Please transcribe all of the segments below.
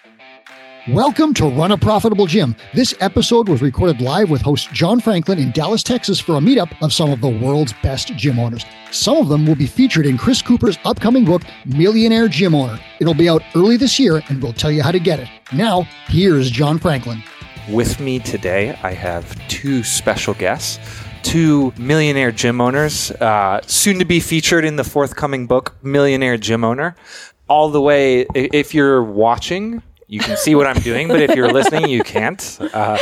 Welcome to Run a Profitable Gym. This episode was recorded live with host John Franklin in Dallas, Texas for a meetup of some of the world's best gym owners. Some of them will be featured in Chris Cooper's upcoming book, Millionaire Gym Owner. It'll be out early this year and we'll tell you how to get it. Now, here's John Franklin. With me today, I have two special guests, two millionaire gym owners, soon to be featured in the forthcoming book, Millionaire Gym Owner. All the way, if you're watching, you can see what I'm doing, but if you're listening, you can't.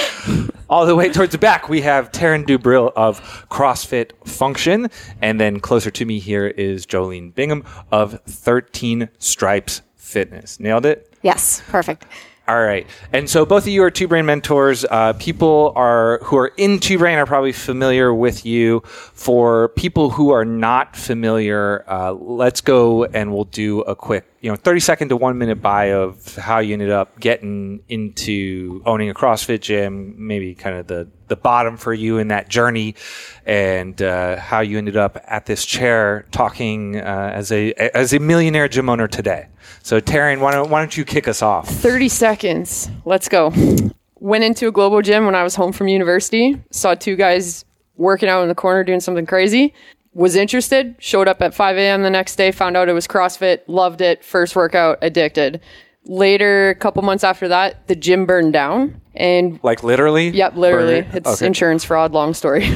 All the way towards the back, we have Taryn Dubril of CrossFit Function. And then closer to me here is Jolene Bingham of 13 Stripes Fitness. Nailed it? Yes, perfect. All right. And so both of you are Two Brain mentors. People who are in Two Brain are probably familiar with you. For people who are not familiar, let's go and we'll do a quick 30-second to 1 minute bio of how you ended up getting into owning a CrossFit gym, maybe kind of the bottom for you in that journey, and how you ended up at this chair talking as a millionaire gym owner today. So Taryn, why don't you kick us off? 30 seconds. Let's go. Went into a Globo gym when I was home from university. Saw two guys working out in the corner doing something crazy. Was interested. Showed up at 5 a.m. the next day. Found out it was CrossFit. Loved it. First workout. Addicted. Later, a couple months after that, the gym burned down. And like literally? Yep, literally. It's okay. Insurance fraud. Long story.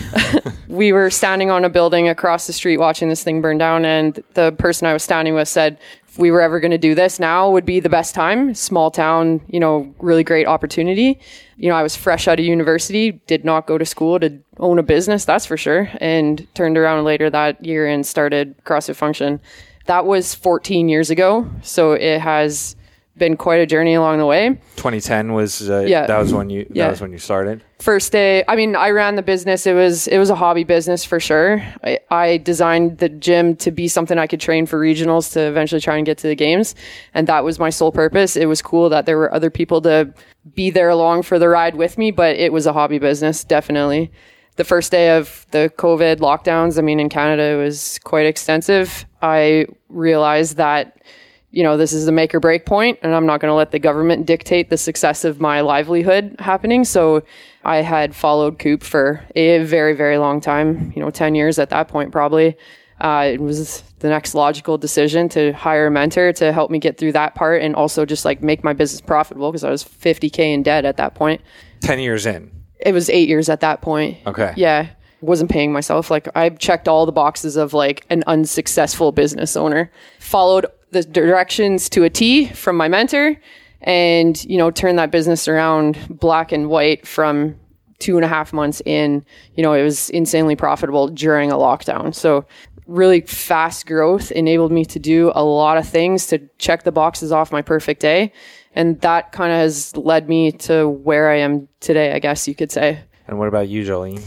We were standing on a building across the street watching this thing burn down. And the person I was standing with said, if we were ever going to do this, now would be the best time. Small town, really great opportunity. I was fresh out of university, did not go to school to own a business, that's for sure. And turned around later that year and started CrossFit Function. That was 14 years ago. So it has been quite a journey along the way. 2010 was that was when you started. First day, I ran the business. It was a hobby business for sure. I designed the gym to be something I could train for regionals to eventually try and get to the games, and that was my sole purpose. It was cool that there were other people to be there along for the ride with me, but it was a hobby business, definitely. The first day of the COVID lockdowns, in Canada, it was quite extensive. I realized that this is the make or break point, and I'm not going to let the government dictate the success of my livelihood happening. So I had followed Coop for a very, very long time, 10 years at that point, probably. It was the next logical decision to hire a mentor to help me get through that part and also just make my business profitable because I was $50K in debt at that point. 10 years in. It was 8 years at that point. Okay. Yeah. Wasn't paying myself. I checked all the boxes of an unsuccessful business owner. Followed the directions to a T from my mentor and, turned that business around black and white from 2.5 months in. It was insanely profitable during a lockdown. So really fast growth enabled me to do a lot of things to check the boxes off my perfect day. And that kind of has led me to where I am today, I guess you could say. And what about you, Jolene?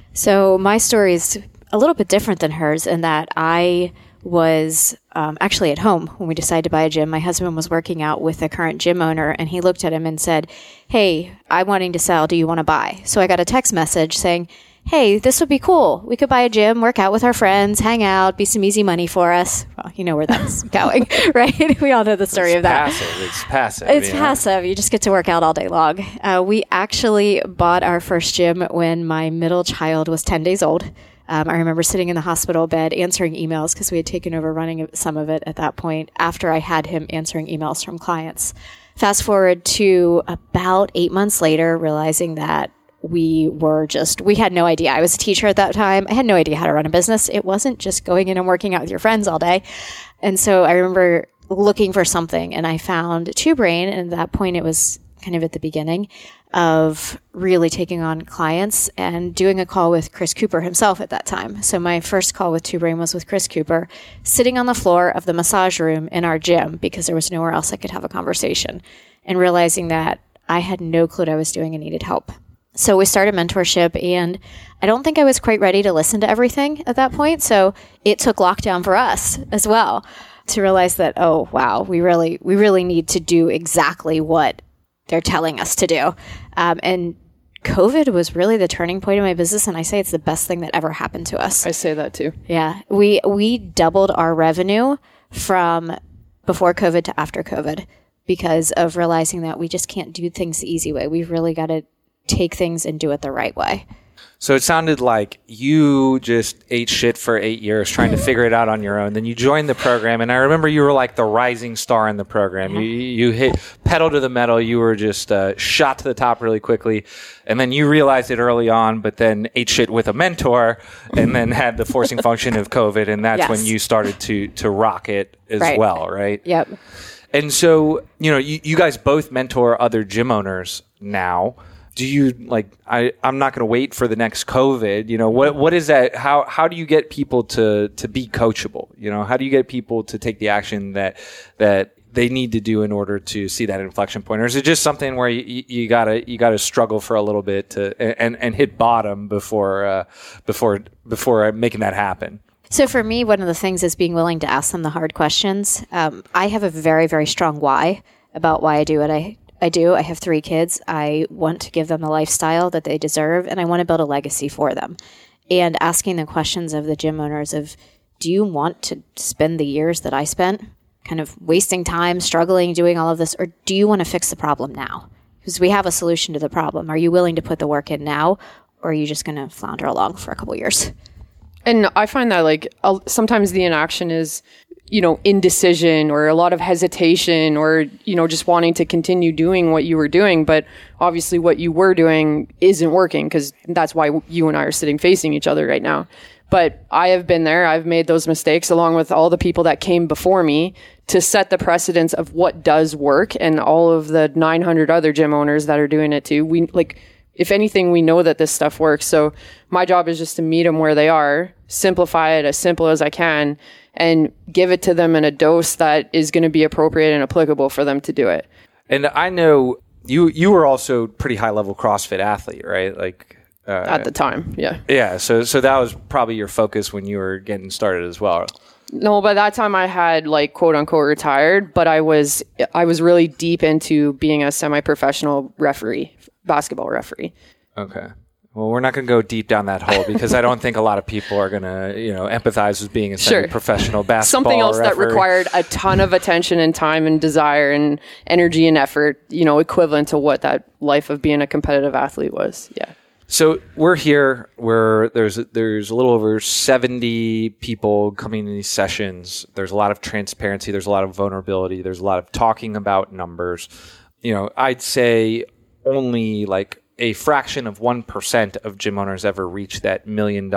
So my story is a little bit different than hers in that I was actually at home when we decided to buy a gym. My husband was working out with the current gym owner, and he looked at him and said, "Hey, I'm wanting to sell. Do you want to buy?" So I got a text message saying, "Hey, this would be cool. We could buy a gym, work out with our friends, hang out, be some easy money for us." Well, you know where that's going, right? We all know the story of that. It's passive. It's passive. You just get to work out all day long. We actually bought our first gym when my middle child was 10 days old. I remember sitting in the hospital bed answering emails because we had taken over running some of it at that point after I had him answering emails from clients. Fast forward to about 8 months later, realizing that we had no idea. I was a teacher at that time. I had no idea how to run a business. It wasn't just going in and working out with your friends all day. And so I remember looking for something and I found Two Brain. And at that point, it was kind of at the beginning of really taking on clients and doing a call with Chris Cooper himself at that time. So my first call with Two Brain was with Chris Cooper, sitting on the floor of the massage room in our gym because there was nowhere else I could have a conversation, and realizing that I had no clue what I was doing and needed help. So we started mentorship, and I don't think I was quite ready to listen to everything at that point. So it took lockdown for us as well to realize that, oh, wow, we really need to do exactly what they're telling us to do. And COVID was really the turning point in my business. And I say it's the best thing that ever happened to us. I say that too. Yeah. We doubled our revenue from before COVID to after COVID because of realizing that we just can't do things the easy way. We've really got to take things and do it the right way. So it sounded like you just ate shit for 8 years trying to figure it out on your own. Then you joined the program, and I remember you were like the rising star in the program. You hit pedal to the metal. You were just shot to the top really quickly, and then you realized it early on, but then ate shit with a mentor, and then had the forcing function of COVID, and that's when you started to rock it as well, right? Yep. And so, you guys both mentor other gym owners now. Do you I'm not going to wait for the next COVID, what is that? How do you get people to be coachable? How do you get people to take the action that they need to do in order to see that inflection point? Or is it just something where you gotta struggle for a little bit and hit bottom before making that happen? So for me, one of the things is being willing to ask them the hard questions. I have a very, very strong why about why I do what I do. I have 3 kids. I want to give them the lifestyle that they deserve, and I want to build a legacy for them. And asking the questions of the gym owners of, do you want to spend the years that I spent kind of wasting time, struggling, doing all of this, or do you want to fix the problem now? Because we have a solution to the problem. Are you willing to put the work in now, or are you just going to flounder along for a couple years? And I find that sometimes the inaction is, indecision or a lot of hesitation or, just wanting to continue doing what you were doing. But obviously what you were doing isn't working, because that's why you and I are sitting facing each other right now. But I have been there. I've made those mistakes along with all the people that came before me to set the precedence of what does work, and all of the 900 other gym owners that are doing it too. If anything, we know that this stuff works. So my job is just to meet them where they are, simplify it as simple as I can, and give it to them in a dose that is going to be appropriate and applicable for them to do it. And I know you were also pretty high level CrossFit athlete, right? At the time, yeah. Yeah, so that was probably your focus when you were getting started as well. No, by that time I had quote unquote retired, but I was really deep into being a semi-professional basketball referee. Okay. Well, we're not going to go deep down that hole because I don't think a lot of people are going to, empathize with being a semi-professional basketball Something else referee. That required a ton of attention and time and desire and energy and effort, equivalent to what that life of being a competitive athlete was. Yeah. So we're here where there's a little over 70 people coming to these sessions. There's a lot of transparency. There's a lot of vulnerability. There's a lot of talking about numbers. I'd say only a fraction of 1% of gym owners ever reach that $1 million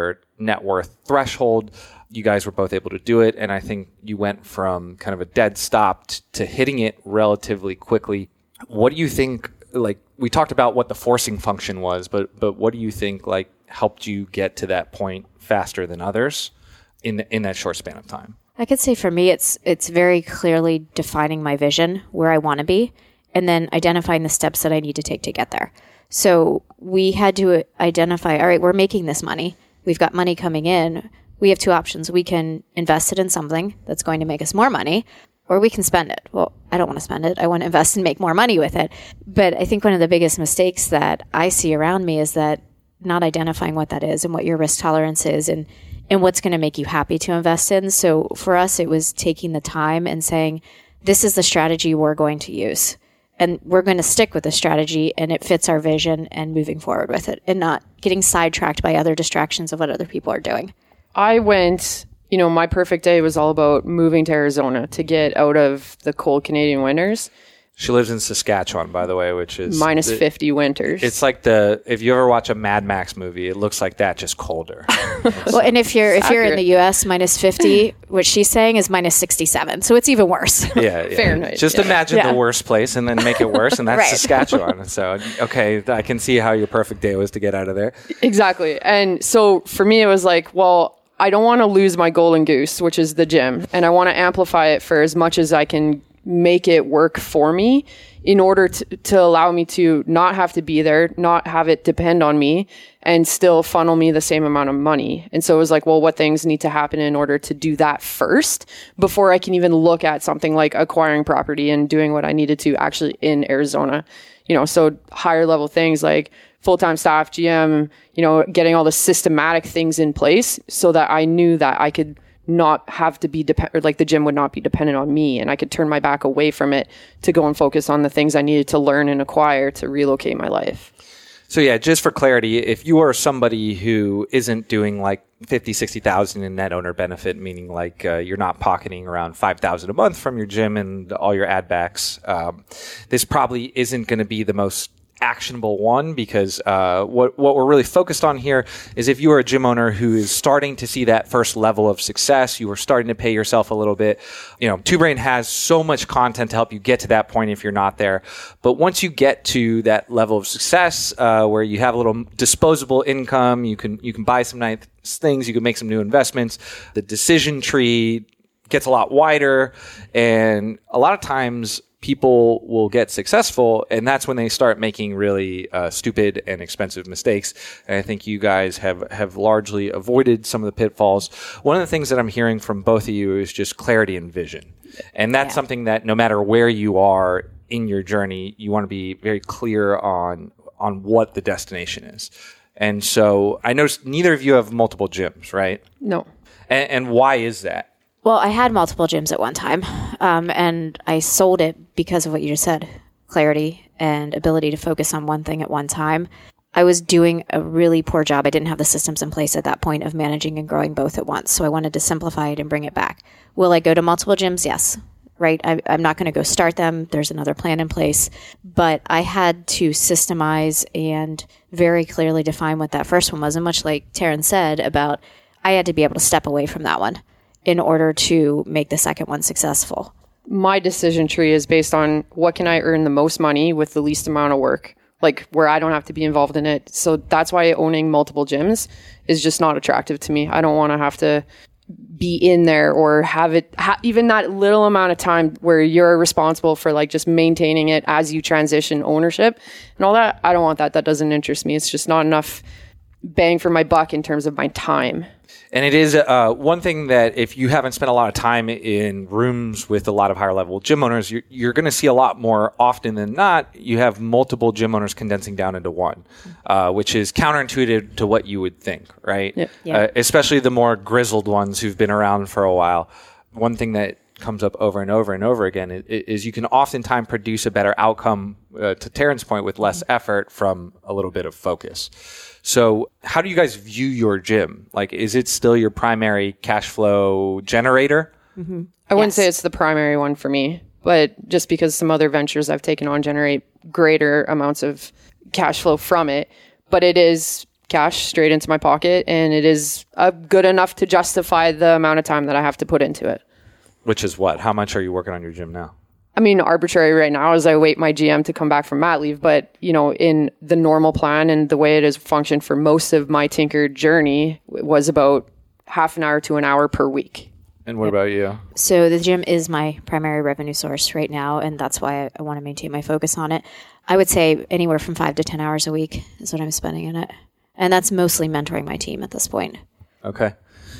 net worth threshold. You guys were both able to do it. And I think you went from kind of a dead stop to hitting it relatively quickly. What do you think, we talked about what the forcing function was, but what do you think helped you get to that point faster than others in that short span of time? I could say for me, it's very clearly defining my vision, where I want to be, and then identifying the steps that I need to take to get there. So we had to identify, all right, we're making this money. We've got money coming in. We have 2 options. We can invest it in something that's going to make us more money, or we can spend it. Well, I don't want to spend it. I want to invest and make more money with it. But I think one of the biggest mistakes that I see around me is that not identifying what that is and what your risk tolerance is and what's going to make you happy to invest in. So for us, it was taking the time and saying, this is the strategy we're going to use. And we're going to stick with the strategy, and it fits our vision, and moving forward with it and not getting sidetracked by other distractions of what other people are doing. I went, my perfect day was all about moving to Arizona to get out of the cold Canadian winters. She lives in Saskatchewan, by the way, which is minus 50 winters. It's like if you ever watch a Mad Max movie, it looks like that, just colder. Well, and if you're in the U.S., minus 50, what she's saying is minus 67, so it's even worse. Yeah. Fahrenheit. Just imagine the worst place and then make it worse, and that's right. Saskatchewan. So, okay, I can see how your perfect day was to get out of there. Exactly. And so for me, it was I don't want to lose my golden goose, which is the gym, and I want to amplify it for as much as I can make it work for me in order to allow me to not have to be there, not have it depend on me, and still funnel me the same amount of money. And so it was what things need to happen in order to do that first before I can even look at something like acquiring property and doing what I needed to actually in Arizona. So higher level things like full-time staff, GM, getting all the systematic things in place so that I knew that I could not have to be dependent, like the gym would not be dependent on me, and I could turn my back away from it to go and focus on the things I needed to learn and acquire to relocate my life. So yeah, just for clarity, if you are somebody who isn't doing like 50, 60,000 in net owner benefit, meaning like you're not pocketing around 5,000 a month from your gym and all your ad backs, this probably isn't going to be the most actionable one, because what we're really focused on here is if you are a gym owner who is starting to see that first level of success, you are starting to pay yourself a little bit. Two Brain has so much content to help you get to that point if you're not there. But once you get to that level of success, where you have a little disposable income, you can buy some nice things, you can make some new investments. The decision tree gets a lot wider, and a lot of times people will get successful, and that's when they start making really stupid and expensive mistakes. And I think you guys have largely avoided some of the pitfalls. One of the things that I'm hearing from both of you is just clarity and vision. And that's something that no matter where you are in your journey, you want to be very clear on what the destination is. And so I noticed neither of you have multiple gyms, right? No. And why is that? Well, I had multiple gyms at one time, and I sold it because of what you just said, clarity and ability to focus on one thing at one time. I was doing a really poor job. I didn't have the systems in place at that point of managing and growing both at once, so I wanted to simplify it and bring it back. Will I go to multiple gyms? Yes. Right? I'm not going to go start them. There's another plan in place. But I had to systemize and very clearly define what that first one was. And much like Taryn said about, I had to be able to step away from that one in order to make the second one successful. My decision tree is based on what can I earn the most money with the least amount of work, like where I don't have to be involved in it. So that's why owning multiple gyms is just not attractive to me. I don't want to have to be in there or have it even that little amount of time where you're responsible for like just maintaining it as you transition ownership and all that. I don't want that. That doesn't interest me. It's just not enough bang for my buck in terms of my time. And it is one thing that if you haven't spent a lot of time in rooms with a lot of higher level gym owners, you're going to see a lot more often than not. You have multiple gym owners condensing down into one, which is counterintuitive to what you would think, right? Yep. Yeah. Especially the more grizzled ones who've been around for a while. One thing that comes up over and over and over again is you can oftentimes produce a better outcome, to Taryn's point, with less effort from a little bit of focus. So how do you guys view your gym? Like, is it still your primary cash flow generator? Mm-hmm. I wouldn't say it's the primary one for me, but just because some other ventures I've taken on generate greater amounts of cash flow from it, but it is cash straight into my pocket, and it is good enough to justify the amount of time that I have to put into it. Which is what? How much are you working on your gym now? I mean, arbitrary right now as I wait my GM to come back from mat leave, but in the normal plan and the way it has functioned for most of my Tinker journey was about half an hour to an hour per week. And what about you? So the gym is my primary revenue source right now, and that's why I want to maintain my focus on it. I would say anywhere from 5 to 10 hours a week is what I'm spending in it. And that's mostly mentoring my team at this point. Okay.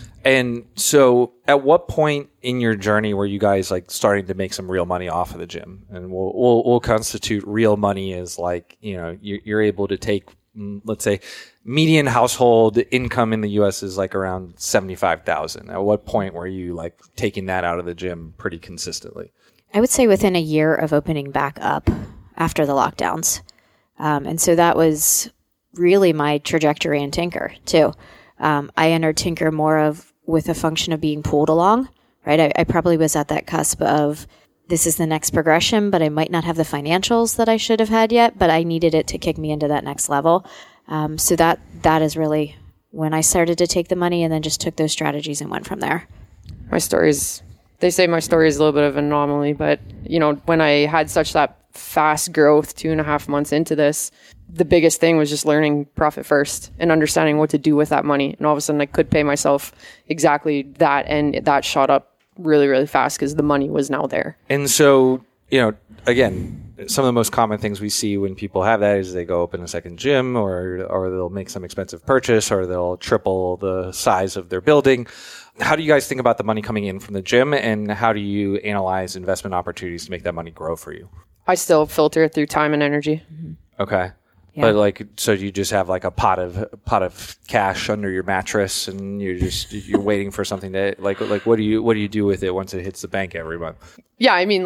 And so at what point in your journey were you guys like starting to make some real money off of the gym? And we'll constitute real money as like, you're able to take, let's say, median household income in the US is like around 75,000. At what point were you like taking that out of the gym pretty consistently? I would say within a year of opening back up after the lockdowns. And so that was really my trajectory in Tinker too. I entered Tinker more with a function of being pulled along, right? I probably was at that cusp of this is the next progression, but I might not have the financials that I should have had yet, but I needed it to kick me into that next level. So that is really when I started to take the money and then just took those strategies and went from there. They say my story is a little bit of an anomaly, but when I had such that fast growth 2.5 months into this, the biggest thing was just learning profit first and understanding what to do with that money. And all of a sudden I could pay myself exactly that. And that shot up really, really fast because the money was now there. And so, again, some of the most common things we see when people have that is they go open a second gym or they'll make some expensive purchase or they'll triple the size of their building. How do you guys think about the money coming in from the gym, and how do you analyze investment opportunities to make that money grow for you? I still filter it through time and energy. Okay. Yeah. But so you just have like a pot of cash under your mattress, and you're waiting for something to what do you do with it once it hits the bank every month? Yeah, I mean,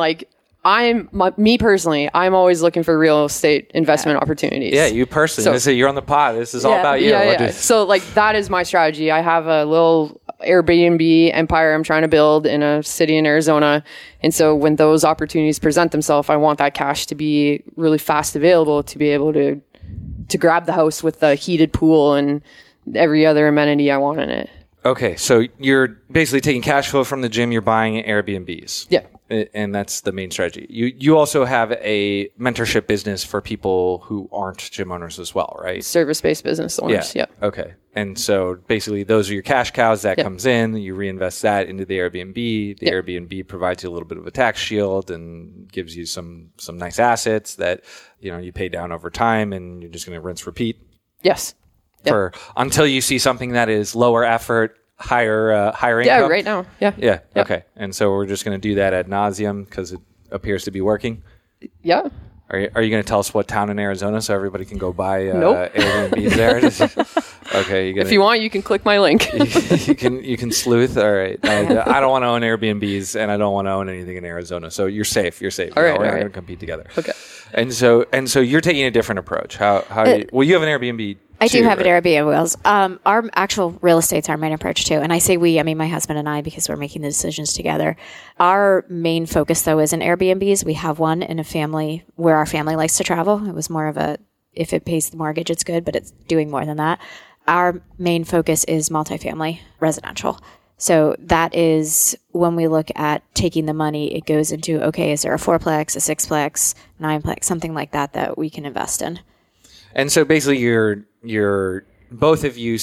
me personally, I'm always looking for real estate investment opportunities. Yeah, you personally. So you're on the pod. This is all about you. Yeah. So that is my strategy. I have a little Airbnb empire I'm trying to build in a city in Arizona. And so when those opportunities present themselves, I want that cash to be really fast available to be able to grab the house with the heated pool and every other amenity I want in it. Okay, so you're basically taking cash flow from the gym, you're buying Airbnbs. Yeah. And that's the main strategy. You also have a mentorship business for people who aren't gym owners as well, right? Service-based business owners, yeah. Okay. And so basically those are your cash cows that comes in, you reinvest that into the Airbnb. The Airbnb provides you a little bit of a tax shield and gives you some nice assets that, you pay down over time, and you're just going to rinse, repeat. Yes. For until you see something that is lower effort, higher income. Yeah, right now. Yeah. Yeah. Okay. And so we're just going to do that ad nauseum because it appears to be working. Yeah. Are you going to tell us what town in Arizona so everybody can go buy Nope. Airbnbs there? Okay. If you want, you can click my link. you can sleuth. All right. I don't want to own Airbnbs, and I don't want to own anything in Arizona. So you're safe. You're safe. All right. We're all not right. going to compete together. Okay. And so you're taking a different approach. How do you, you have an Airbnb. I do have right? an Airbnb, Wills. Our actual real estate's our main approach too. And I say we, I mean my husband and I, because we're making the decisions together. Our main focus though isn't Airbnbs. We have one in a family where our family likes to travel. It was more of if it pays the mortgage, it's good, but it's doing more than that. Our main focus is multifamily residential. So that is when we look at taking the money, it goes into, okay, is there a 4-plex, a 6-plex, 9-plex, something like that we can invest in. And so basically you're both of you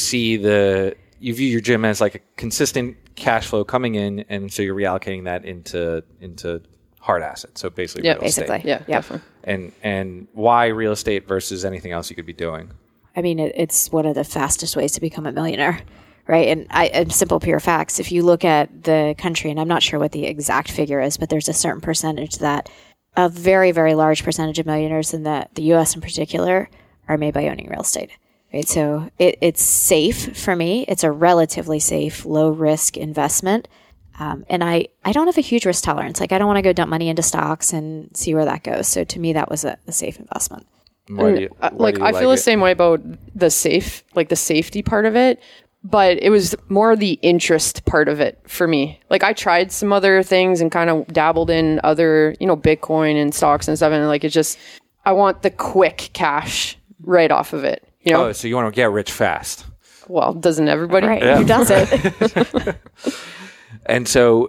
you view your gym as like a consistent cash flow coming in, and so you're reallocating that into hard assets. So basically real estate. Basically. Yeah, definitely. And why real estate versus anything else you could be doing? I mean, it's one of the fastest ways to become a millionaire, right? And simple, pure facts. If you look at the country, and I'm not sure what the exact figure is, but there's a certain percentage that a very, very large percentage of millionaires in the U.S. in particular are made by owning real estate, right? So it's safe for me. It's a relatively safe, low risk investment. And I don't have a huge risk tolerance. I don't want to go dump money into stocks and see where that goes. So to me, that was a safe investment. I feel the same way about the safety part of it, but it was more the interest part of it for me. I tried some other things and kind of dabbled in other, Bitcoin and stocks and stuff. And I want the quick cash right off of it. Oh, so you want to get rich fast. Well, doesn't everybody? Right. Yeah. Who doesn't? And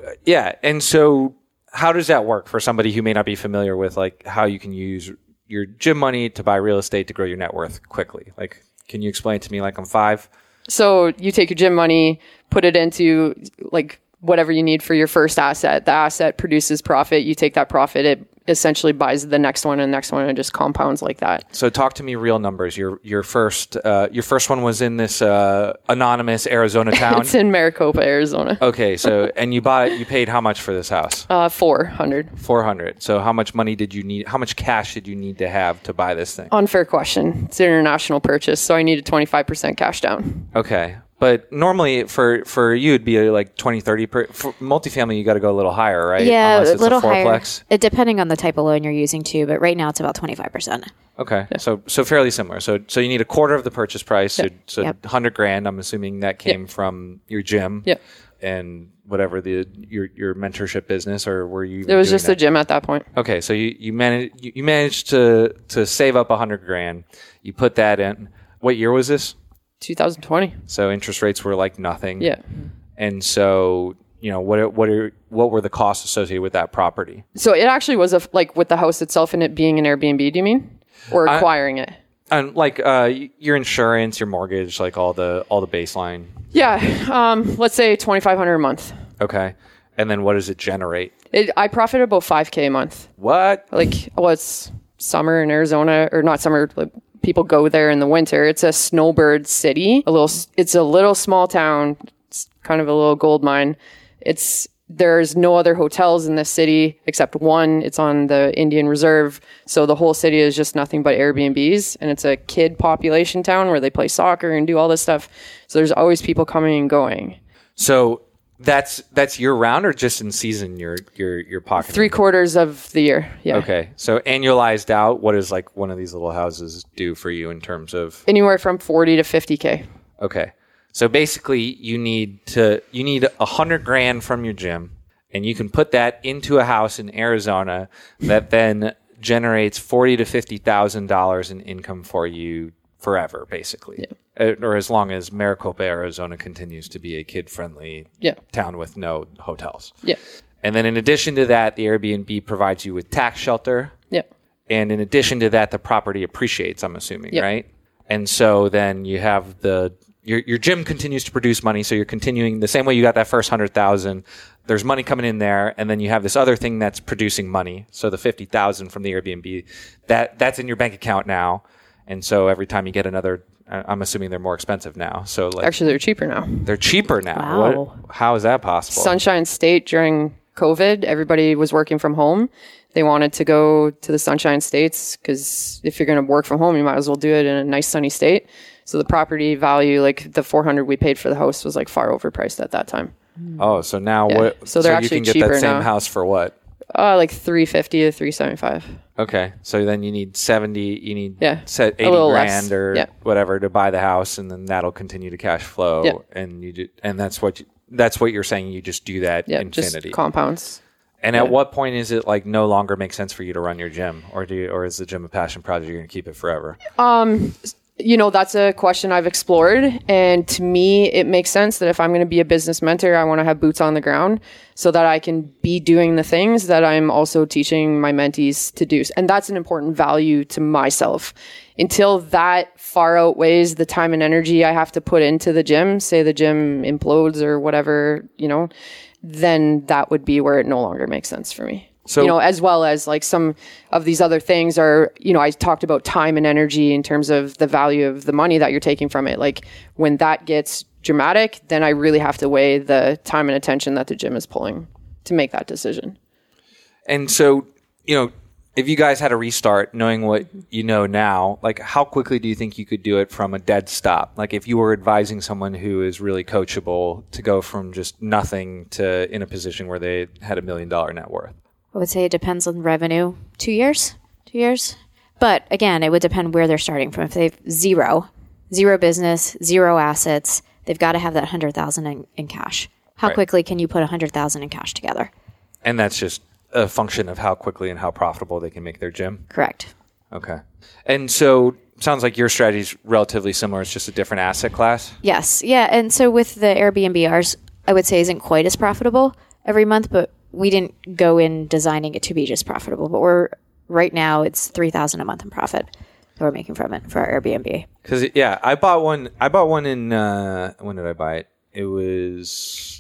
so how does that work for somebody who may not be familiar with how you can use your gym money to buy real estate to grow your net worth quickly? Can you explain to me I'm 5? So you take your gym money, put it into whatever you need for your first asset. The asset produces profit. You take that profit. It essentially buys the next one and the next one, and just compounds like that. So talk to me real numbers. Your first one was in this anonymous Arizona town. It's in Maricopa, Arizona. Okay, so and you paid how much for this house? $400. $400. So how much money did you need? How much cash did you need to have to buy this thing? Unfair question. It's an international purchase, so I needed 25% cash down. Okay. But normally for you, it'd be 20, 30 for multifamily, you got to go a little higher, right? Yeah, unless it's a little higher. Fourplex. Depending on the type of loan you're using too, but right now it's about 25%. Okay. Yeah. So fairly similar. So you need a quarter of the purchase price. Yeah. So $100,000. I'm assuming that came from your gym. Yeah. And whatever your mentorship business, or were you? It was just a gym at that point. Okay. So you managed to save up $100,000. You put that in. What year was this? 2020. So interest rates were nothing. Yeah. And so, what were the costs associated with that property? So it actually was with the house itself and it being an Airbnb, do you mean? Or acquiring it? And your insurance, your mortgage, all the baseline. Yeah. Let's say $2,500 a month. Okay. And then what does it generate? I profit about $5,000 a month. What? It's summer in Arizona, or not summer, people go there in the winter. It's a snowbird city. It's a little small town. It's kind of a little gold mine. It's there's no other hotels in this city except one. It's on the Indian Reserve. So the whole city is just nothing but Airbnbs. And it's a kid population town where they play soccer and do all this stuff. So there's always people coming and going. So that's year round or just in season you're pocketing? 3/4 of the year. Yeah. Okay. So annualized out, what does like one of these little houses do for you in terms of? Anywhere from 40 to 50K. Okay. So basically you need $100,000 from your gym, and you can put that into a house in Arizona that then generates $40,000 to $50,000 in income for you forever, basically. Yeah. Or as long as Maricopa, Arizona continues to be a kid-friendly town with no hotels. Yeah. And then in addition to that, the Airbnb provides you with tax shelter. Yeah. And in addition to that, the property appreciates, I'm assuming, right? And so then you have your gym continues to produce money, so you're continuing the same way you got that first 100,000. There's money coming in there, and then you have this other thing that's producing money. So the 50,000 from the Airbnb, that's in your bank account now. And so every time you get another, I'm assuming they're more expensive now. So like, actually, they're cheaper now. They're cheaper now. Wow. How is that possible? Sunshine State during COVID, everybody was working from home. They wanted to go to the Sunshine States because if you're going to work from home, you might as well do it in a nice sunny state. So the property value, like the $400,000 we paid for the house, was like far overpriced at that time. Oh, so now what? So they're actually you can get cheaper that same now. house for what? Like $350,000 to $375,000. Okay, so then you need 70. You need set a little $80,000 less. or whatever to buy the house, and then that'll continue to cash flow. Yeah. And that's what you're saying. You just do that infinity. Just compounds. And at what point is it like no longer makes sense for you to run your gym, or is the gym a passion project? You're going to keep it forever? That's a question I've explored. And to me, it makes sense that if I'm going to be a business mentor, I want to have boots on the ground so that I can be doing the things that I'm also teaching my mentees to do. And that's an important value to myself. Until that far outweighs the time and energy I have to put into the gym, say the gym implodes or whatever, then that would be where it no longer makes sense for me. So, as well as like some of these other things are, I talked about time and energy in terms of the value of the money that you're taking from it. Like when that gets dramatic, then I really have to weigh the time and attention that the gym is pulling to make that decision. And so, if you guys had a restart, knowing what you know now, like how quickly do you think you could do it from a dead stop? Like if you were advising someone who is really coachable to go from just nothing to in a position where they had $1 million net worth? I would say it depends on revenue. 2 years. But again, it would depend where they're starting from. If they have zero business, zero assets, they've got to have that 100,000 in cash. How quickly can you put 100,000 in cash together? And that's just a function of how quickly and how profitable they can make their gym? Correct. Okay. And so sounds like your strategy is relatively similar. It's just a different asset class? Yes. Yeah. And so with the Airbnb, ours, I would say, isn't quite as profitable every month, but we didn't go in designing it to be just profitable. But right now it's $3,000 a month in profit that we're making from it for our Airbnb. Because I bought one in when did I buy it? It was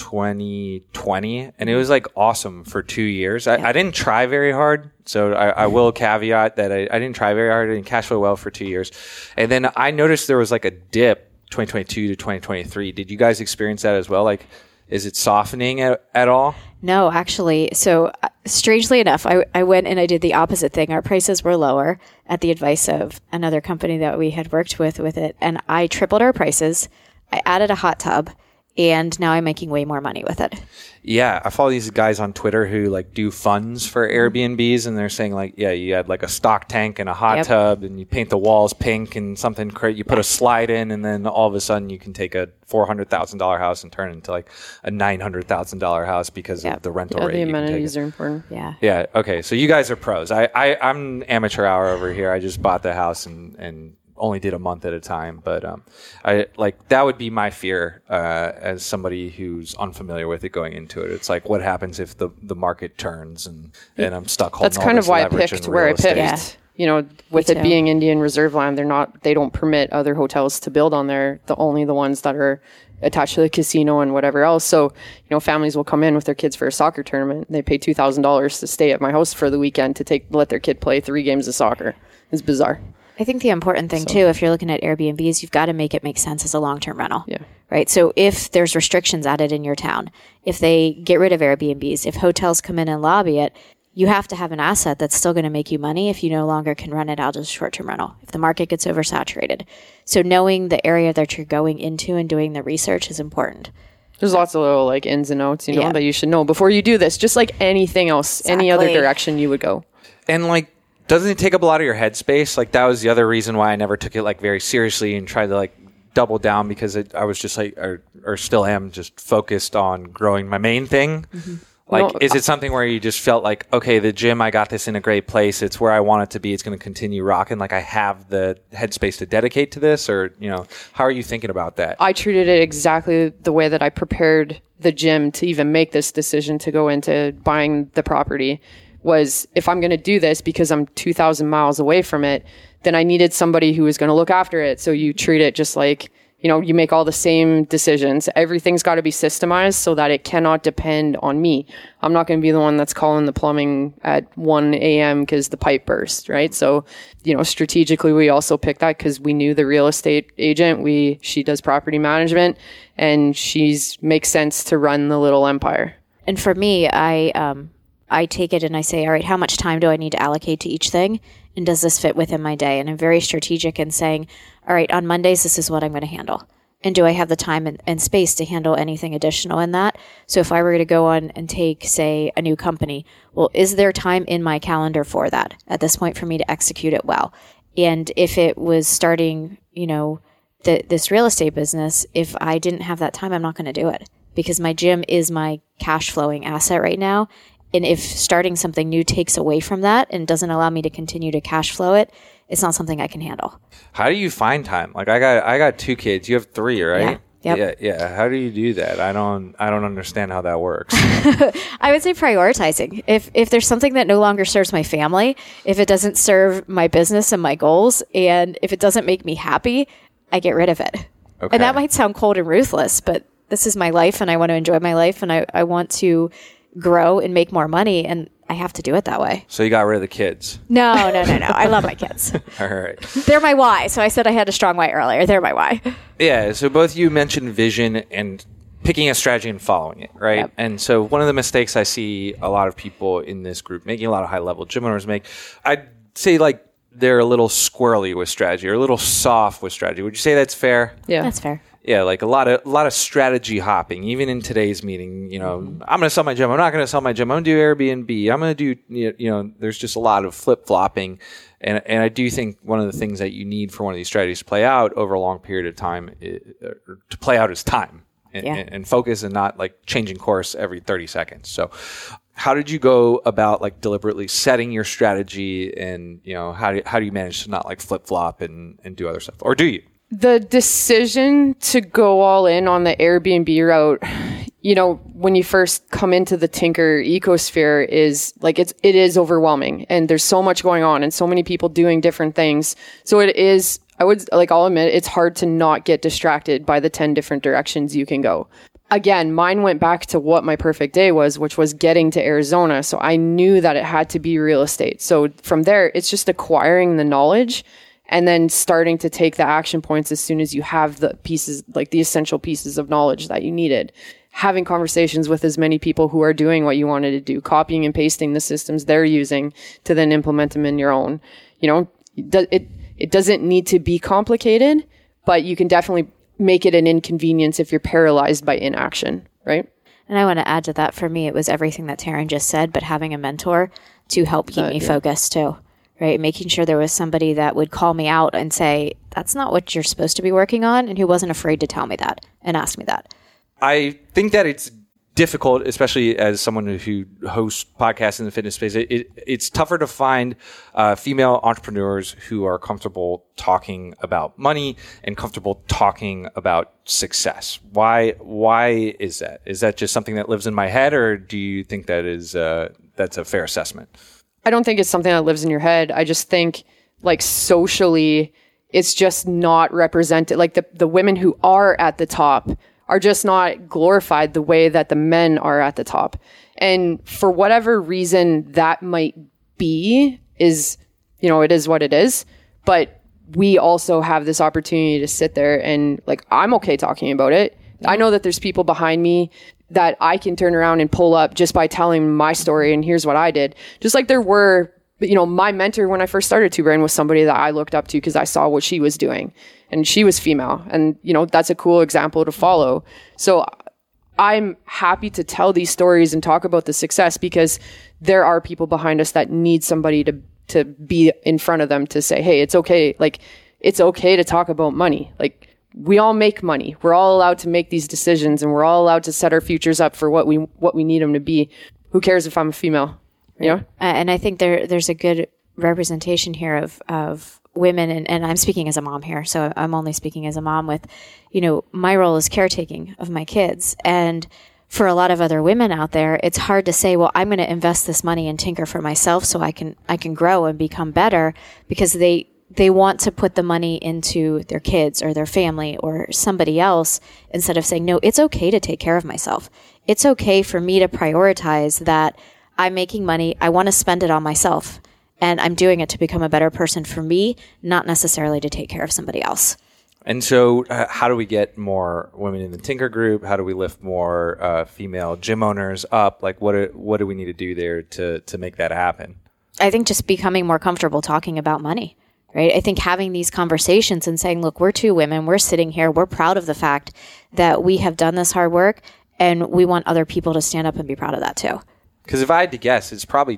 2020, and it was like awesome for 2 years. I didn't try very hard, so I will caveat that I didn't try very hard. I didn't cash flow well for 2 years, and then I noticed there was like a dip 2022 to 2023. Did you guys experience that as well? Like, is it softening at all? No, actually. So strangely enough, I went and I did the opposite thing. Our prices were lower at the advice of another company that we had worked with it. And I tripled our prices. I added a hot tub, and now I'm making way more money with it. Yeah. I follow these guys on Twitter who like do funds for Airbnbs, and they're saying like, you had like a stock tank and a hot tub, and you paint the walls pink and something crazy. You put a slide in, and then all of a sudden you can take a $400,000 house and turn it into like a $900,000 house because of the rental rate. The amenities are important. Yeah. Yeah. Okay. So you guys are pros. I'm amateur hour over here. I just bought the house and only did a month at a time, but I like that would be my fear as somebody who's unfamiliar with it going into it. It's like, what happens if the market turns and I'm stuck holding? That's kind of why I picked where I picked. Yeah. With it being Indian Reserve land, they don't permit other hotels to build on there. Only the ones that are attached to the casino and whatever else. So, families will come in with their kids for a soccer tournament. They pay $2,000 to stay at my house for the weekend to let their kid play 3 games of soccer. It's bizarre. I think the important thing too, if you're looking at Airbnbs, you've got to make it make sense as a long-term rental. Yeah. Right. So if there's restrictions added in your town, if they get rid of Airbnbs, if hotels come in and lobby it, you have to have an asset that's still going to make you money if you no longer can run it out as a short-term rental, if the market gets oversaturated. So knowing the area that you're going into and doing the research is important. There's lots of little like ins and outs, that you should know before you do this, just like anything else, any other direction you would go. And like, doesn't it take up a lot of your headspace? Like that was the other reason why I never took it like very seriously and tried to like double down, because I was just like, or still am just focused on growing my main thing. Mm-hmm. Like, is it something where you just felt like, okay, the gym, I got this in a great place. It's where I want it to be. It's going to continue rocking. Like I have the headspace to dedicate to this, or, how are you thinking about that? I treated it exactly the way that I prepared the gym to even make this decision to go into buying the property. Was if I'm going to do this because I'm 2,000 miles away from it, then I needed somebody who was going to look after it. So you treat it just like, you make all the same decisions. Everything's got to be systemized so that it cannot depend on me. I'm not going to be the one that's calling the plumbing at 1 a.m. because the pipe burst, right? So, strategically, we also picked that because we knew the real estate agent. She does property management, and makes sense to run the little empire. And for me, I take it and I say, all right, how much time do I need to allocate to each thing? And does this fit within my day? And I'm very strategic in saying, all right, on Mondays, this is what I'm going to handle. And do I have the time and space to handle anything additional in that? So if I were to go on and take, say, a new company, well, is there time in my calendar for that at this point for me to execute it well? And if it was starting, this real estate business, if I didn't have that time, I'm not going to do it, because my gym is my cash flowing asset right now. And if starting something new takes away from that and doesn't allow me to continue to cash flow it, it's not something I can handle. How do you find time? Like I got 2 kids. You have 3, right? Yeah. Yep. Yeah. How do you do that? I don't understand how that works. I would say prioritizing. If there's something that no longer serves my family, if it doesn't serve my business and my goals, and if it doesn't make me happy, I get rid of it. Okay. And that might sound cold and ruthless, but this is my life and I want to enjoy my life and I want to grow and make more money, and I have to do it that way. So you got rid of the kids? No. I love my kids. All right. They're my why. So I said I had a strong why earlier. They're my why. Yeah. So both you mentioned vision and picking a strategy and following it, right? Yep. And so one of the mistakes I see a lot of people in this group making, a lot of high-level gym owners make, I'd say like they're a little squirrely with strategy or a little soft with strategy. Would you say that's fair? Yeah. That's fair. Yeah, like a lot of strategy hopping. Even in today's meeting, I'm going to sell my gym. I'm not going to sell my gym. I'm going to do Airbnb. I'm going to do, there's just a lot of flip-flopping. And I do think one of the things that you need for one of these strategies to play out over a long period of time, to play out is time and focus, and not like changing course every 30 seconds. So how did you go about like deliberately setting your strategy, and, how do you manage to not like flip-flop and do other stuff? Or do you? The decision to go all in on the Airbnb route, when you first come into the Tinker ecosphere, is like, it is overwhelming, and there's so much going on and so many people doing different things. So it is, I'll admit, it's hard to not get distracted by the 10 different directions you can go. Again, mine went back to what my perfect day was, which was getting to Arizona. So I knew that it had to be real estate. So from there, it's just acquiring the knowledge and then starting to take the action points as soon as you have the pieces, like the essential pieces of knowledge that you needed. Having conversations with as many people who are doing what you wanted to do, copying and pasting the systems they're using to then implement them in your own. It doesn't need to be complicated, but you can definitely make it an inconvenience if you're paralyzed by inaction, right? And I want to add to that, for me, it was everything that Taryn just said, but having a mentor to help keep me focused too. Right? Making sure there was somebody that would call me out and say, that's not what you're supposed to be working on, and who wasn't afraid to tell me that and ask me that. I think that it's difficult, especially as someone who hosts podcasts in the fitness space. It's tougher to find female entrepreneurs who are comfortable talking about money and comfortable talking about success. Why is that? Is that just something that lives in my head, or do you think that that's a fair assessment? I don't think it's something that lives in your head. I just think, like, socially, it's just not represented. Like, the women who are at the top are just not glorified the way that the men are at the top. And for whatever reason that might be, it is what it is. But we also have this opportunity to sit there and like, I'm okay talking about it. I know that there's people behind me that I can turn around and pull up just by telling my story and here's what I did. Just like there were, you know, my mentor when I first started Two Brain was somebody that I looked up to because I saw what she was doing, and she was female, and you know, that's a cool example to follow. So I'm happy to tell these stories and talk about the success because there are people behind us that need somebody to be in front of them to say, hey, it's okay. Like, it's okay to talk about money. Like, we all make money. We're all allowed to make these decisions, and we're all allowed to set our futures up for what we need them to be. Who cares if I'm a female? You know? And I think there's a good representation here of women, and I'm speaking as a mom here, so I'm only speaking as a mom with, you know, my role is caretaking of my kids. And for a lot of other women out there, it's hard to say, well, I'm going to invest this money and tinker for myself so I can grow and become better, because they want to put the money into their kids or their family or somebody else, instead of saying, no, it's okay to take care of myself. It's okay for me to prioritize that I'm making money. I want to spend it on myself, and I'm doing it to become a better person for me, not necessarily to take care of somebody else. And so how do we get more women in the Tinker group? How do we lift more female gym owners up? Like, what do we need to do there to make that happen? I think just becoming more comfortable talking about money. Right? I think having these conversations and saying, look, we're two women, we're sitting here, we're proud of the fact that we have done this hard work, and we want other people to stand up and be proud of that too. Because if I had to guess, it's probably,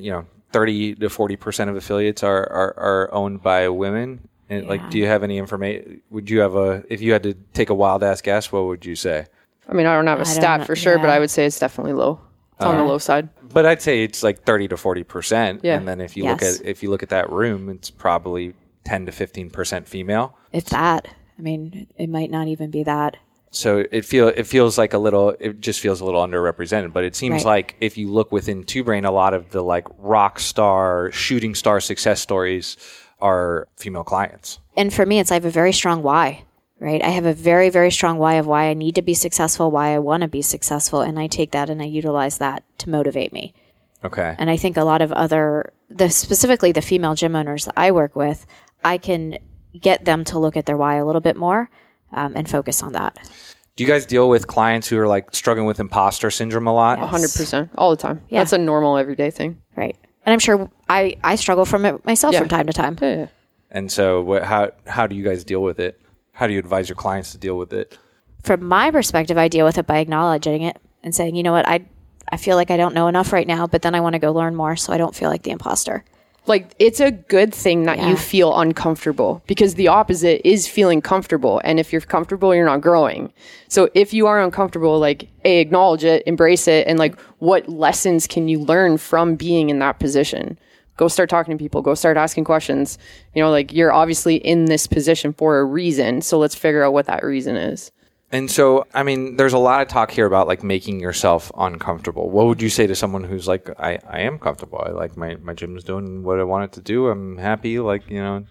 30 to 40% of affiliates are owned by women. And Yeah. like, do you have any information? Would you have if you had to take a wild ass guess, what would you say? I mean, I don't have a stat for sure, but I would say it's definitely low. It's on the low side. But I'd say it's like 30 to 40%. Yeah. And then if you look at that room, it's probably 10 to 15% female. If that, I mean, it might not even be that. So it feels like it just feels a little underrepresented. But it seems Right. like if you look within Two Brain, a lot of the like rock star, shooting star success stories are female clients. And for me, I have a very strong why. Right? I have a very, very strong why of why I need to be successful, why I want to be successful. And I take that and I utilize that to motivate me. Okay. And I think a lot of specifically the female gym owners that I work with, I can get them to look at their why a little bit more and focus on that. Do you guys deal with clients who are like struggling with imposter syndrome a lot? 100%. All the time. Yeah. That's a normal everyday thing. Right. And I'm sure I struggle from it myself from time to time. Yeah. And so how do you guys deal with it? How do you advise your clients to deal with it? From my perspective, I deal with it by acknowledging it and saying, you know what, I feel like I don't know enough right now, but then I want to go learn more so I don't feel like the imposter. Like, it's a good thing that you feel uncomfortable, because the opposite is feeling comfortable. And if you're comfortable, you're not growing. So if you are uncomfortable, like, acknowledge it, embrace it, and like, what lessons can you learn from being in that position? Go start talking to people. Go start asking questions. You know, like, you're obviously in this position for a reason. So let's figure out what that reason is. And so, I mean, there's a lot of talk here about like making yourself uncomfortable. What would you say to someone who's like, I am comfortable. I like my gym's doing what I want it to do. I'm happy. Like, you know,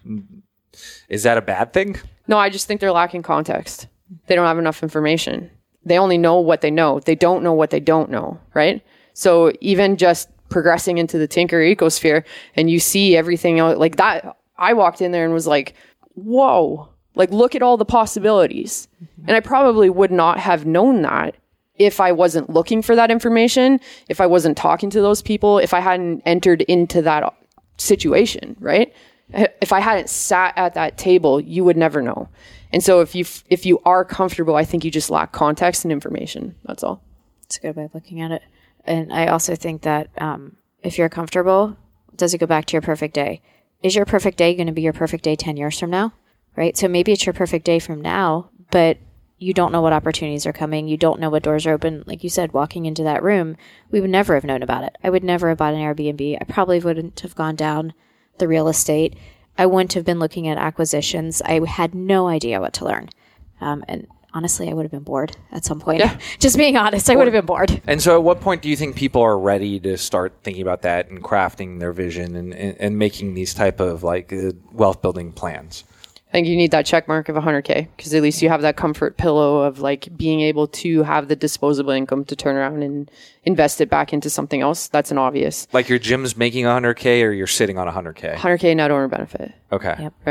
is that a bad thing? No, I just think they're lacking context. They don't have enough information. They only know what they know. They don't know what they don't know, right? So even just progressing into the Tinker ecosphere and you see everything else like that, I walked in there and was like, whoa, like, look at all the possibilities. Mm-hmm. And I probably would not have known that if I wasn't looking for that information, if I wasn't talking to those people, if I hadn't entered into that situation, right? If I hadn't sat at that table, you would never know. And so if you are comfortable, I think you just lack context and information. That's all. It's a good way of looking at it. And I also think that if you're comfortable, does it go back to your perfect day? Is your perfect day going to be your perfect day 10 years from now? Right? So maybe it's your perfect day from now, but you don't know what opportunities are coming. You don't know what doors are open. Like you said, walking into that room, we would never have known about it. I would never have bought an Airbnb. I probably wouldn't have gone down the real estate. I wouldn't have been looking at acquisitions. I had no idea what to learn. And honestly, I would have been bored at some point. Yeah. Just being honest, I would have been bored. And so at what point do you think people are ready to start thinking about that and crafting their vision and making these type of like wealth building plans? I think you need that check mark of 100K, because at least you have that comfort pillow of like being able to have the disposable income to turn around and invest it back into something else. That's an obvious. Like your gym's making 100K or you're sitting on 100K? 100K net owner benefit. Okay. Yep. Right?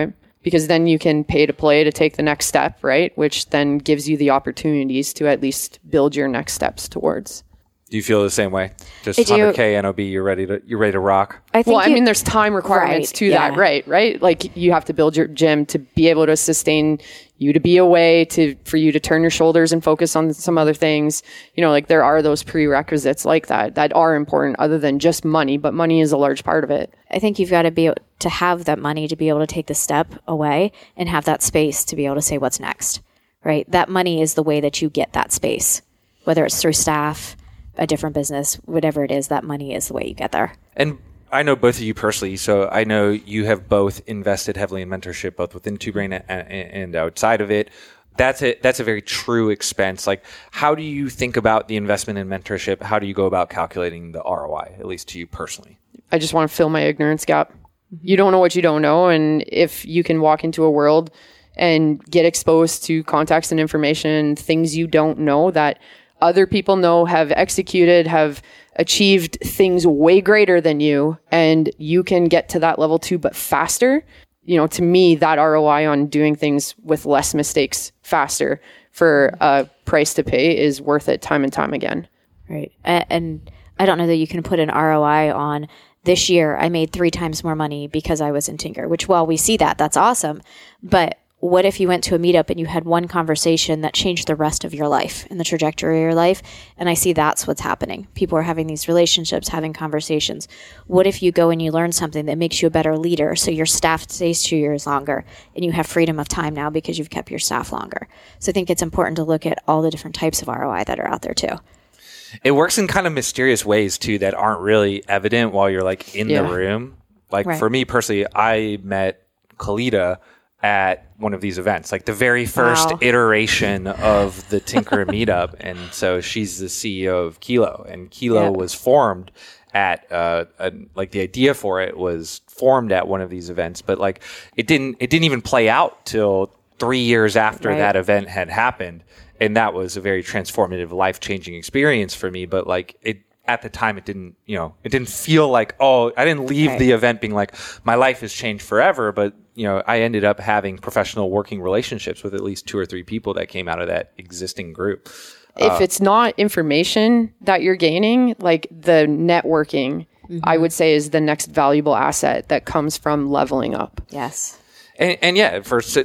because then you can pay to play to take the next step, right? Which then gives you the opportunities to at least build your next steps towards. Do you feel the same way? Just I do. 100K NOB, you're ready to rock. I mean, there's time requirements to that, right? Like you have to build your gym to be able to sustain you to be away, for you to turn your shoulders and focus on some other things. You know, like there are those prerequisites like that are important other than just money, but money is a large part of it. I think you've got to be able to have that money to be able to take the step away and have that space to be able to say what's next, right? That money is the way that you get that space, whether it's through staff, a different business, whatever it is, that money is the way you get there. And I know both of you personally, so I know you have both invested heavily in mentorship, both within Two Brain and outside of it. That's a very true expense. Like, how do you think about the investment in mentorship? How do you go about calculating the ROI, at least to you personally? I just want to fill my ignorance gap. You don't know what you don't know. And if you can walk into a world and get exposed to context and information, things you don't know that other people know, have executed, have achieved things way greater than you, and you can get to that level too, but faster. You know, to me, that ROI on doing things with less mistakes faster for a price to pay is worth it time and time again. Right. And I don't know that you can put an ROI on this year. I made 3 times more money because I was in Tinker, which while we see that, that's awesome. But what if you went to a meetup and you had one conversation that changed the rest of your life and the trajectory of your life? And I see that's what's happening. People are having these relationships, having conversations. What if you go and you learn something that makes you a better leader so your staff stays 2 years longer and you have freedom of time now because you've kept your staff longer? So I think it's important to look at all the different types of ROI that are out there too. It works in kind of mysterious ways too that aren't really evident while you're like in the room. Like for me personally, I met Kalita at one of these events, like the very first iteration of the Tinker meetup. And so she's the CEO of Kilo, and Kilo was formed at, like the idea for it was formed at one of these events, but like it didn't even play out till 3 years after that event had happened. And that was a very transformative, life-changing experience for me. But like at the time, it didn't feel like, I didn't leave the event being like, my life has changed forever. But, I ended up having professional working relationships with at least 2 or 3 people that came out of that existing group. If it's not information that you're gaining, like the networking, I would say is the next valuable asset that comes from leveling up. Yes. And yeah,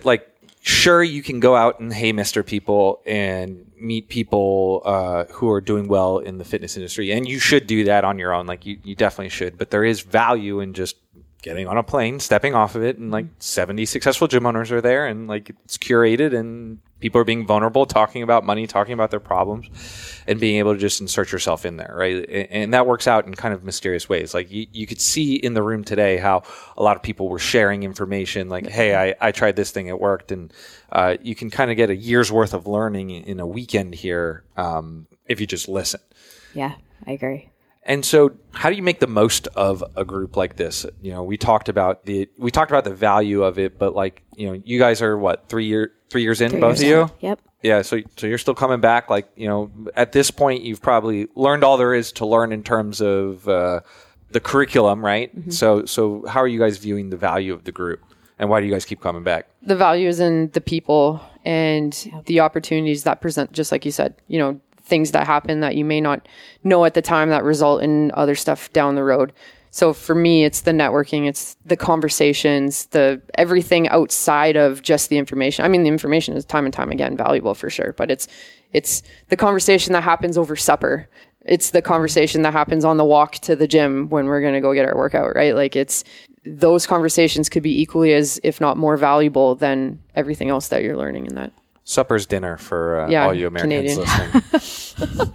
sure, you can go out and hey, Mr. people and meet people who are doing well in the fitness industry. And you should do that on your own. Like you definitely should. But there is value in just getting on a plane, stepping off of it, and like 70 successful gym owners are there, and like it's curated, and people are being vulnerable, talking about money, talking about their problems, and being able to just insert yourself in there, right? And that works out in kind of mysterious ways. Like you could see in the room today how a lot of people were sharing information, like, hey, I tried this thing, it worked, and you can kind of get a year's worth of learning in a weekend here if you just listen. Yeah, I agree. And so how do you make the most of a group like this? We talked about the value of it, but like, you guys are what, 3 years in, both of you? Yep. Yeah. So you're still coming back. Like, at this point, you've probably learned all there is to learn in terms of the curriculum, right? Mm-hmm. So how are you guys viewing the value of the group, and why do you guys keep coming back? The value is in the people and the opportunities that present, just like you said, things that happen that you may not know at the time that result in other stuff down the road. So for me, it's the networking, it's the conversations, the everything outside of just the information. I mean, the information is time and time again valuable for sure, but it's the conversation that happens over supper. It's the conversation that happens on the walk to the gym when we're going to go get our workout, right? Like those conversations could be equally as, if not more valuable than everything else that you're learning in that. Supper's dinner for all you Americans listening.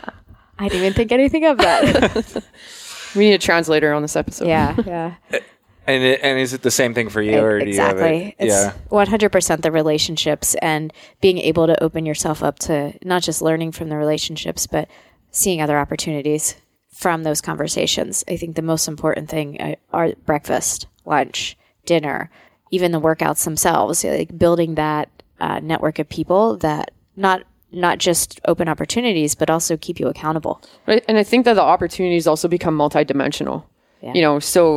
I didn't even think anything of that. We need a translator on this episode. Yeah. And is it the same thing for you, or do exactly? You have it? It's 100% the relationships and being able to open yourself up to not just learning from the relationships, but seeing other opportunities from those conversations. I think the most important thing are breakfast, lunch, dinner, even the workouts themselves, like building that network of people that not just open opportunities, but also keep you accountable. Right. And I think that the opportunities also become multidimensional. Yeah. So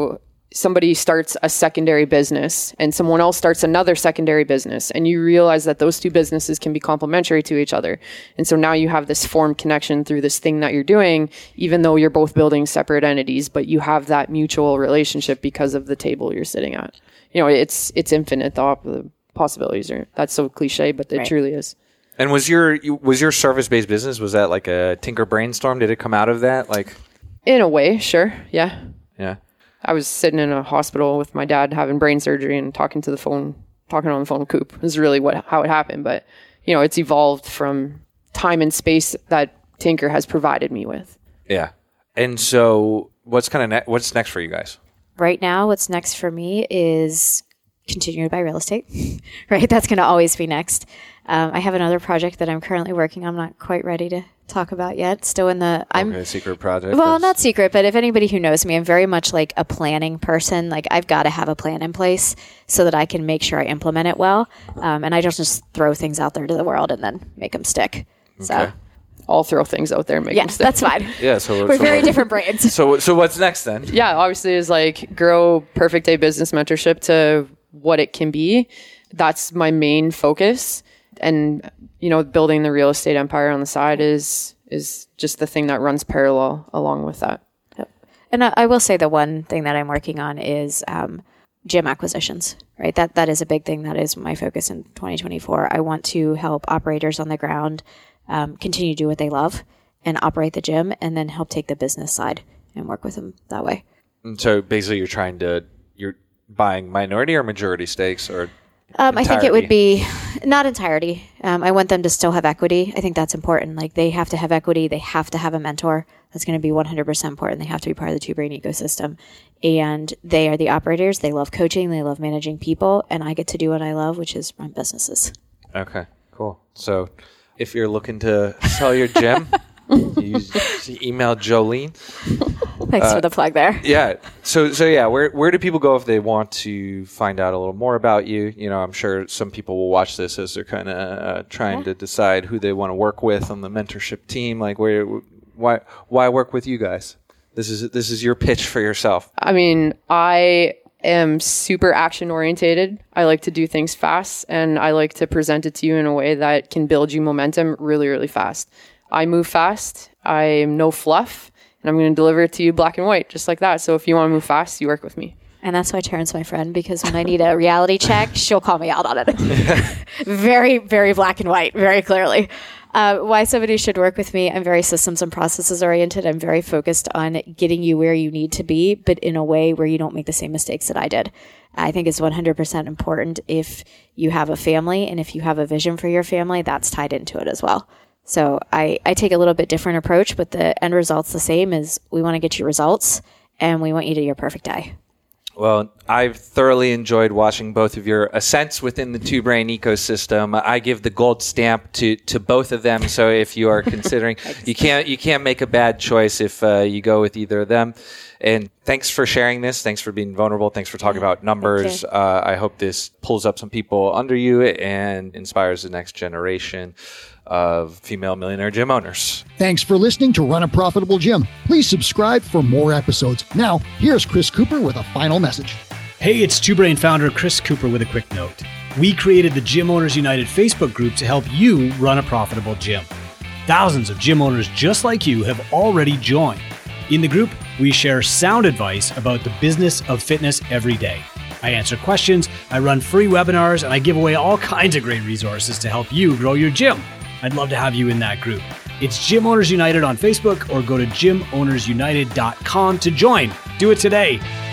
somebody starts a secondary business and someone else starts another secondary business, and you realize that those two businesses can be complementary to each other. And so now you have this formed connection through this thing that you're doing, even though you're both building separate entities, but you have that mutual relationship because of the table you're sitting at. It's infinite. The possibilities are, that's so cliche, but it truly is. And was your service-based business, was that like a Tinker Brainstorm? Did it come out of that? In a way, sure. Yeah. Yeah. I was sitting in a hospital with my dad having brain surgery and talking on the phone with Coop. This is really how it happened. But, it's evolved from time and space that Tinker has provided me with. Yeah. And so what's next for you guys? Right now, what's next for me is continue to buy real estate, right? That's going to always be next. I have another project that I'm currently working on. I'm not quite ready to talk about yet. Still in the... secret project? Well, not secret, but if anybody who knows me, I'm very much like a planning person. Like, I've got to have a plan in place so that I can make sure I implement it well. And I don't just throw things out there to the world and then make them stick. Okay. So I'll throw things out there and make them stick. That's fine. Yeah, so we're very different brains. So what's next then? Yeah, obviously is grow Perfect Day Business Mentorship to what it can be. That's my main focus. And, building the real estate empire on the side is just the thing that runs parallel along with that. Yep. And I will say the one thing that I'm working on is gym acquisitions, right? That is a big thing. That is my focus in 2024. I want to help operators on the ground continue to do what they love and operate the gym, and then help take the business side and work with them that way. And so basically you're buying minority or majority stakes, or I think it would be not entirety. I want them to still have equity. I think that's important. Like, they have to have equity. They have to have a mentor. That's going to be 100% important. They have to be part of the Two Brain ecosystem. And they are the operators. They love coaching. They love managing people. And I get to do what I love, which is run businesses. Okay, cool. So if you're looking to sell your gym, you email Jolene. Thanks for the plug there. Yeah. So yeah, where do people go if they want to find out a little more about you? I'm sure some people will watch this as they're kind of trying to decide who they want to work with on the mentorship team. Like, why work with you guys? This is your pitch for yourself. I mean, I am super action orientated. I like to do things fast, and I like to present it to you in a way that can build you momentum really, really fast. I move fast. I'm no fluff. And I'm going to deliver it to you black and white, just like that. So if you want to move fast, you work with me. And that's why Taryn's my friend, because when I need a reality check, she'll call me out on it. Very, very black and white, very clearly. Why somebody should work with me: I'm very systems and processes oriented. I'm very focused on getting you where you need to be, but in a way where you don't make the same mistakes that I did. I think it's 100% important if you have a family, and if you have a vision for your family, that's tied into it as well. So I take a little bit different approach, but the end result's the same. Is we want to get you results, and we want you to your perfect day. Well, I've thoroughly enjoyed watching both of your ascents within the Two Brain ecosystem. I give the gold stamp to both of them. So if you are considering, you can't make a bad choice if you go with either of them. And thanks for sharing this. Thanks for being vulnerable. Thanks for talking about numbers. I hope this pulls up some people under you and inspires the next generation of female millionaire gym owners. Thanks for listening to Run a Profitable Gym. Please subscribe for more episodes. Now, here's Chris Cooper with a final message. Hey, it's Two Brain founder Chris Cooper with a quick note. We created the Gym Owners United Facebook group to help you run a profitable gym. Thousands of gym owners just like you have already joined. In the group, we share sound advice about the business of fitness every day. I answer questions, I run free webinars, and I give away all kinds of great resources to help you grow your gym. I'd love to have you in that group. It's Gym Owners United on Facebook, or go to gymownersunited.com to join. Do it today.